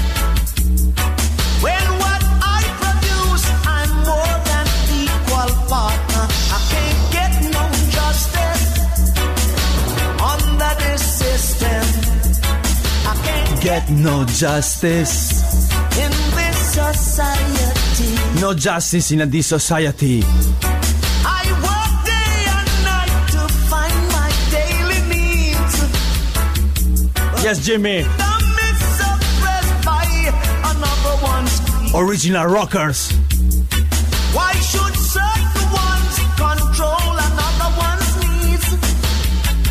When what I produce, I'm more than equal partner. I can't get no justice under this system. I can't get no justice in this society. No justice in this society. Yes, Jimmy. By original rockers. Why should certain ones control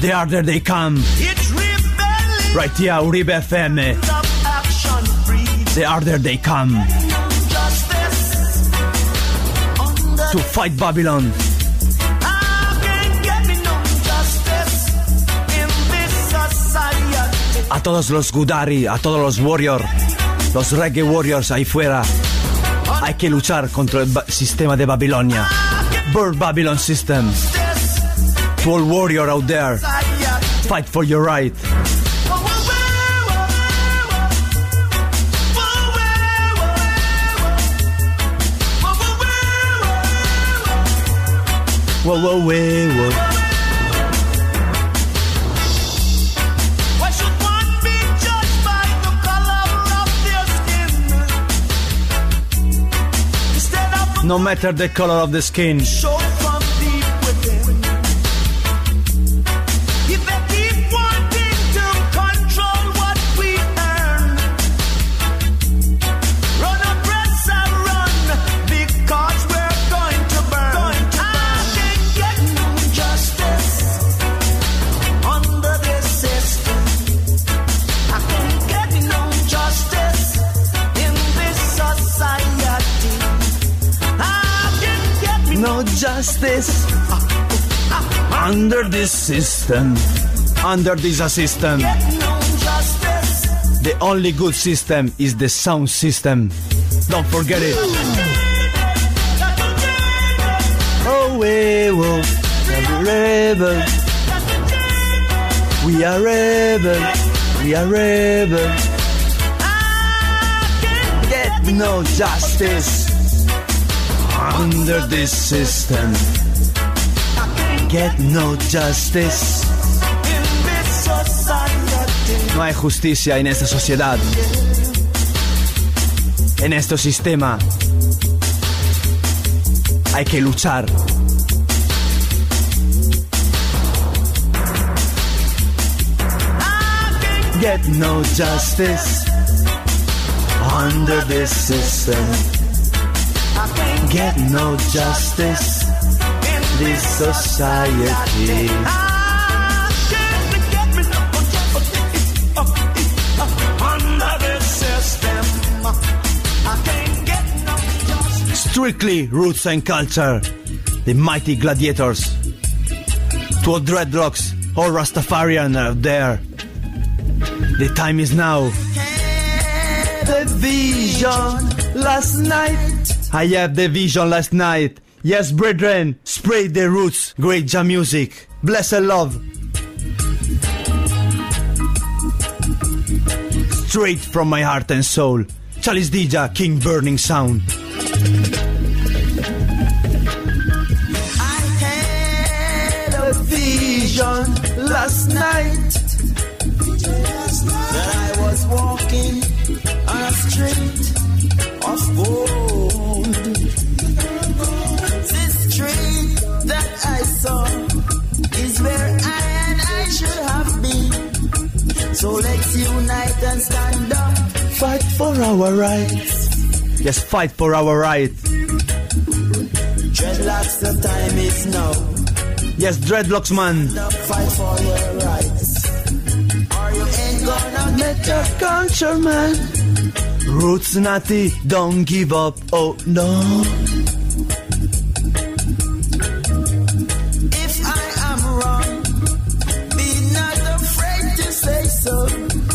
The harder they come. It's rebelling. Right here, Uribe F M. Stop action free. The harder they come. Justice. Under To fight Babylon. I can't get me no justice in this society. A todos los Gudari, a todos los warriors, los reggae warriors ahí fuera. Hay que luchar contra el ba- sistema de Babilonia. Burn Babylon system. To all warrior out there, fight for your right. Whoa, whoa, whoa, whoa. Why should one be judged by the color of their skin? Instead of No matter the color of the skin. show from deep within. If they keep wanting to control what we earn, run a press and run, because we're going to burn. Going to burn. I can't get no justice under this system. I can't get no justice in this society. I can't get me No justice under this system. Under this system. get no justice. The only good system is the sound system. Don't forget it. Oh, we will be rebel. We are rebel. We are rebel. Get no justice under this system. Get no justice. In this society, No hay justicia en esta sociedad, en este sistema. Hay que luchar. Get no justice under this system. Get no justice in this society. under this system, I can't get no justice. Strictly roots and culture. The mighty gladiators. To all dreadlocks, all Rastafarian out there. The time is now. The vision last night. I have the vision last night. Yes, brethren, spread the roots. Great jam music. Blessed love. Straight from my heart and soul. Chalice Dija, King Burning Sound. I had a vision last night that I was walking on a street of gold. This street that I saw is where I and I should have been. So let's unite and stand up. Fight for our rights. Yes, fight for our rights. Dreadlocks, the time is now. Yes, dreadlocks, man. Fight for your rights, or you ain't gonna get your Culture, man. Roots Natty, don't give up. Oh no. If I am wrong, be not afraid to say so.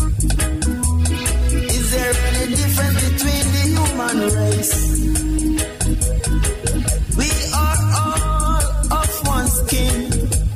Is there any difference between the human race? We are all of one skin,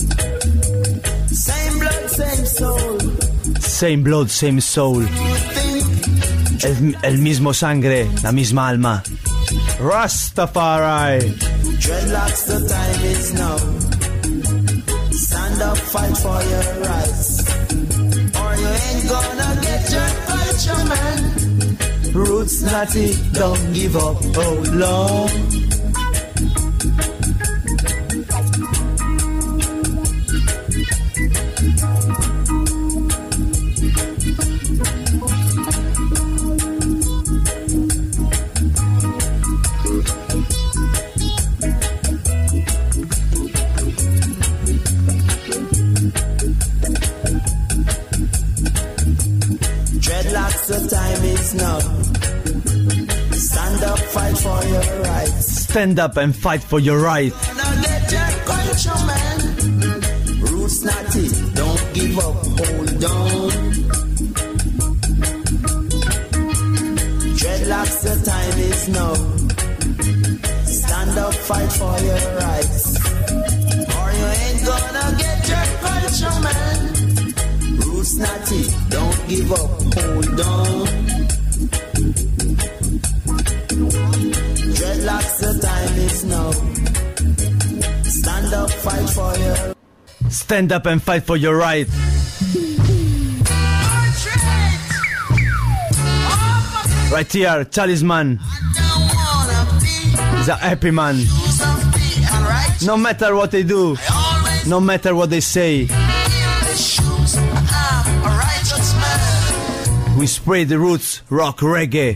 same blood, same soul. Same blood, same soul. You think El, el mismo sangre, la misma alma. Rastafari. dreadlocks, the time is now. Stand up, fight for your rights, or you ain't gonna get your culture, man. Roots Natty, don't give up. Oh Lord. Stand up and fight for your right. Now get your culture, man. Roots not it, don't give up, hold on. Dreadlocks, the time is now. Stand up, fight for your rights, or you ain't gonna get your culture, man. Roots not it, don't give up, hold on. Dreadlocks, the time is now. Stand up, fight for your. Stand up and fight for your right. Right here, Talisman. He's a happy man. No matter what they do, no matter what they say, we spray the roots, rock, reggae.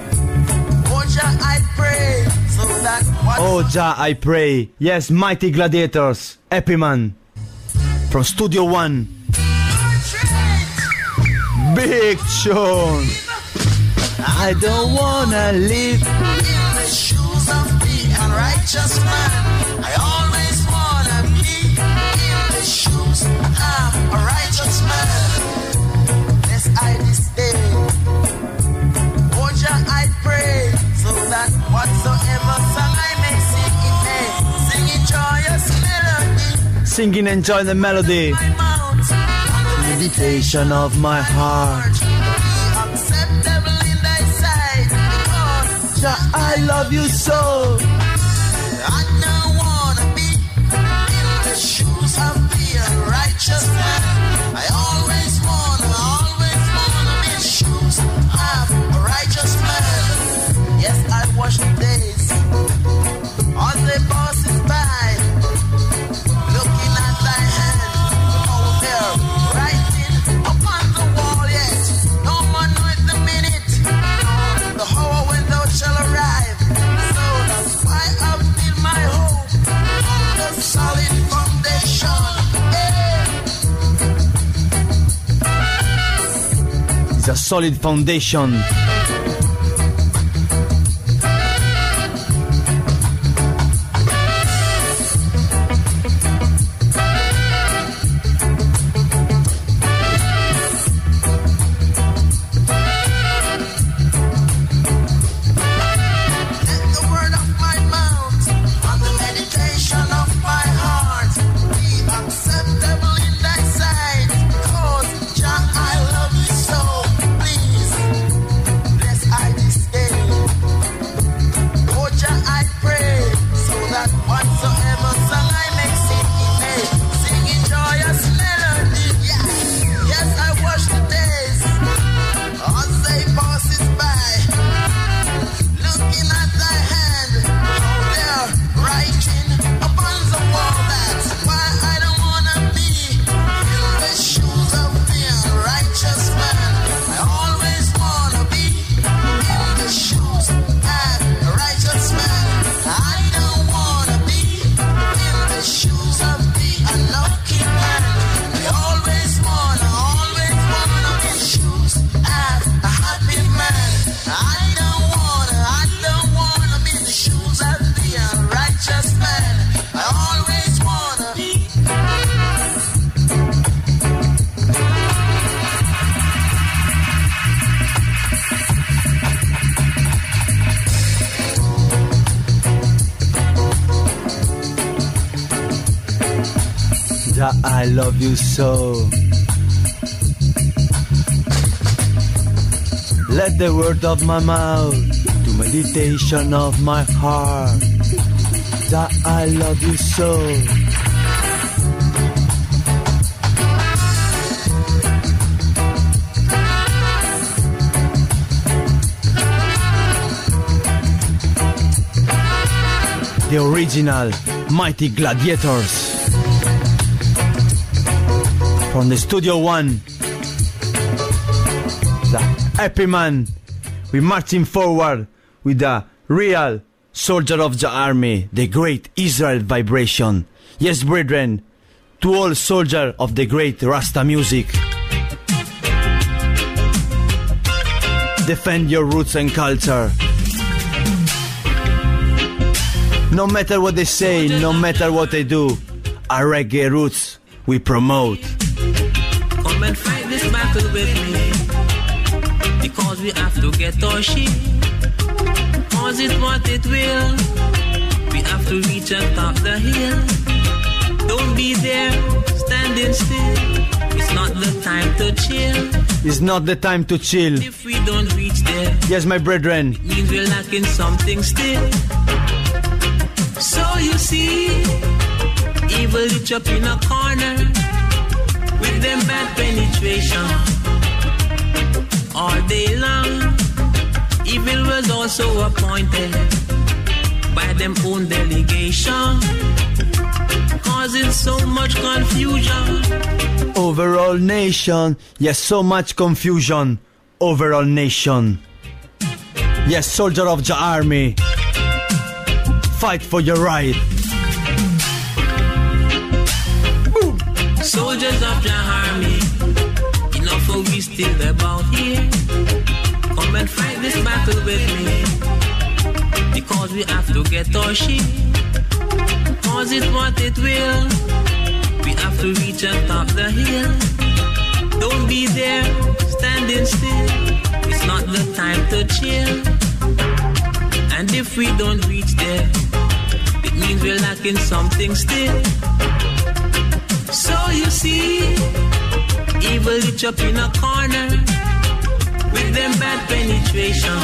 Oh Jah, I pray. Yes, mighty gladiators, happy man. From Studio One. Big tune. I don't wanna live in the shoes of the unrighteous man. I always wanna be in the shoes of a righteous man. Yes, I disdain. Oh Jah, I pray, so that whatsoever song I may sing in may sing in joyous melody. Sing and enjoy the melody. Meditation of my heart. Acceptable in thy sight, because Jah, I love you so. I don't wanna be in the shoes of the unrighteous man. I always wanna, always wanna be in the shoes of a righteous man. Yes, I watch the days as they passes by, looking at thy hand out there, writing upon the wall. Yes, no man knoweth the minute, the hour when thou shalt arrive. So that's why I build my hope on the solid foundation. Hey. It's a solid foundation. I love you so. Let the word of my mouth to meditation of my heart, that I love you so. The original Mighty Gladiators. From the Studio One, the happy man, we marching forward with the real soldier of the army, the great Israel vibration. Yes, brethren, to all soldier of the great Rasta music, defend your roots and culture. No matter what they say, no matter what they do, our reggae roots we promote. Come and fight this battle with me, because we have to get our shit. Cause it what it will, we have to reach and top the hill. Don't be there standing still, it's not the time to chill. It's not the time to chill. If we don't reach there, yes my brethren, it means we're lacking something still. So you see, evil lit up in a corner with them bad penetration all day long. Evil was also appointed by them own delegation, causing so much confusion. Overall nation, yes, so much confusion. Overall nation, yes, soldier of the army, fight for your right. Boom. Soldiers of the army, enough of we still about here. Come and fight this battle with me, because we have to get our shit. Cause it what it will, we have to reach and top the hill. Don't be there standing still, it's not the time to chill. And if we don't reach there, it means we're lacking something still. So you see, evil lit up in a corner with them bad penetration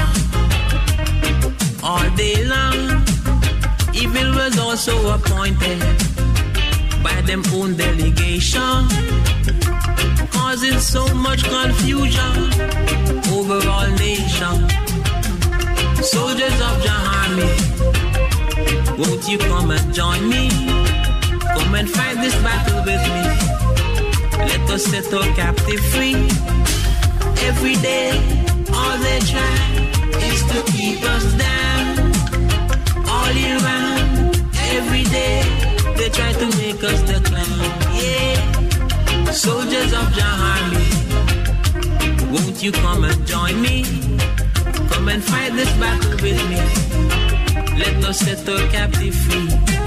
all day long. Evil was also appointed by them own delegation, causing so much confusion. Overall nation, soldiers of the army, won't you come and join me? Come and fight this battle with me. Let us set our captive free. Every day, all they try is to keep us down. All year round, every day, they try to make us decline. Yeah, soldiers of the army, won't you come and join me? Come and fight this battle with me. Let us set our captive free.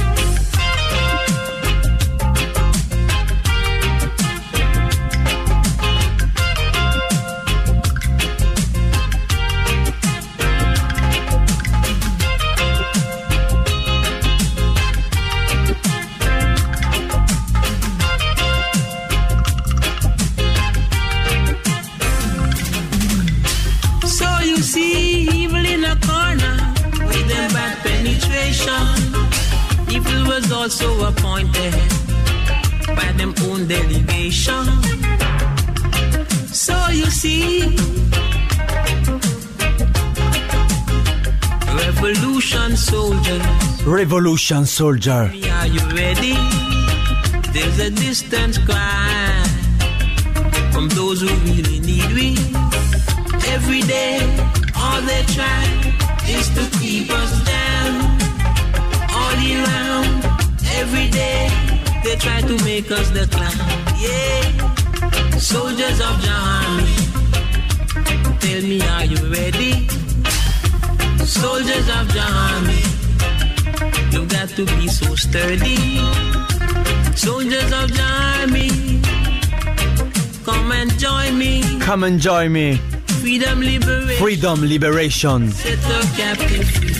Evil was also appointed by them own delegation. So you see, revolution soldiers, revolution soldier, are you ready? There's a distant cry from those who really need we. Every day, all they try is to keep us down. All year round, every day, they try to make us decline. Yeah, soldiers of the army, tell me, are you ready? Soldiers of the army, you got to be so sturdy. Soldiers of the army, come and join me. Come and join me. Freedom, liberation. Freedom, liberation. Set the captive free.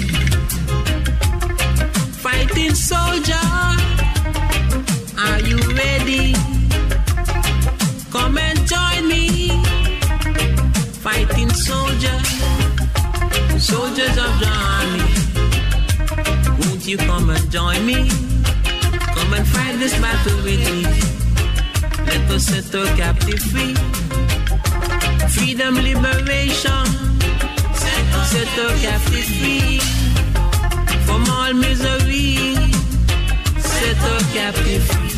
Fighting soldier, are you ready? Come and join me. Fighting soldier, soldiers of the army, won't you come and join me? Come and fight this battle with me. Let us set our captive free. Freedom, liberation, set our captive free. From all misery, set our captive free.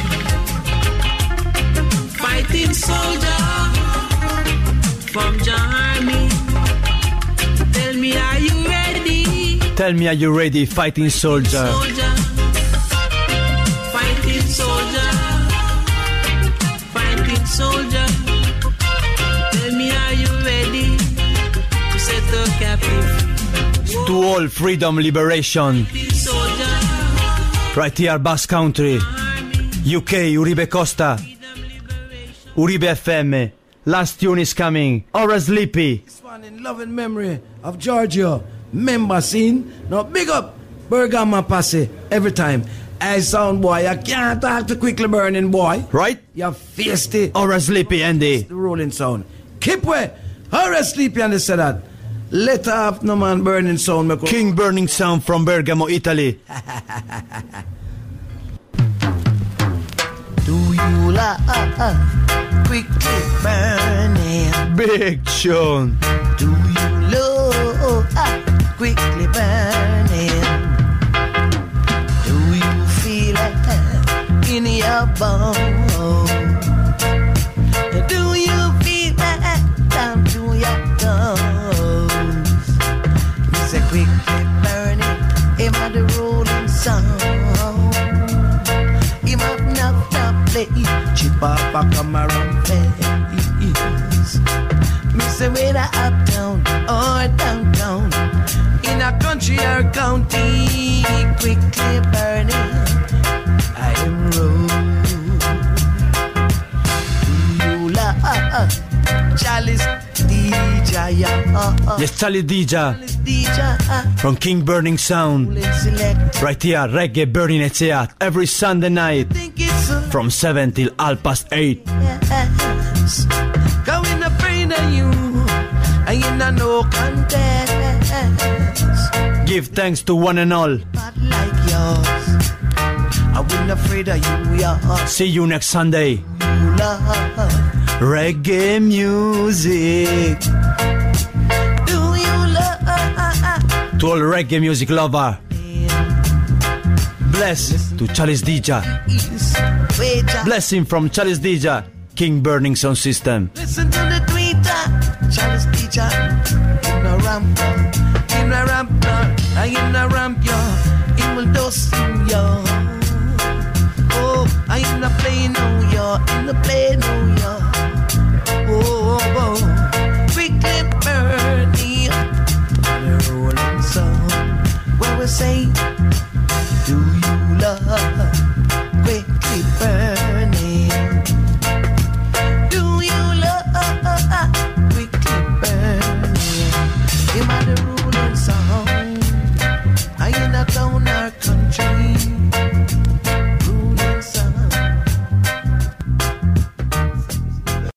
Fighting soldier from the army, tell me, are you ready? Tell me, are you ready, fighting soldier? Soldier, fighting soldier, fighting soldier. Tell me, are you ready to set our captive free? To all freedom, liberation. Soldier, Right here, Basque Country, U K, Uribe Costa, Uribe F M. Last tune is coming. Aura Sleepy. This one in loving memory of Giorgio. Member scene. Now big up Bergamo Passe every time. Hey, sound boy, I can't talk to Quickly Burning boy. Right? You're feisty. Aura Sleepy, Andy. The rolling sound. Keep way. Aura Sleepy, and they said that. Let off no man burning sound. King Burning Sound from Bergamo, Italy. Do you love Quickly Burning? Big tune. Do you love Quickly Burning? Do you feel it in your bones? Do you feel it down to your toes? It's a quickly burning, him at the rolling sound. Him up enough to play, chip up a camera face. Me say whether uptown or downtown, in a country or county, quickly burning, I am road. Do you love Chalice D J? Yes, Chalice D J from King Burning Sound. Right here, Reggae Burning Etziat every Sunday night from seven till half past eight. Yes. Going afraid of you, and you know no contest. Give thanks to one and all. But like yours, I wasn't afraid of you, yours. See you next Sunday. You love reggae music. Do you love to all reggae music lover? Bless to Chalice D J. Blessing from Chalice D J, King Burning Sound System. Listen to the tweeter, Chalice D J. In a ramp, in a ramp, in a ramp, yo. It will dust you, yo.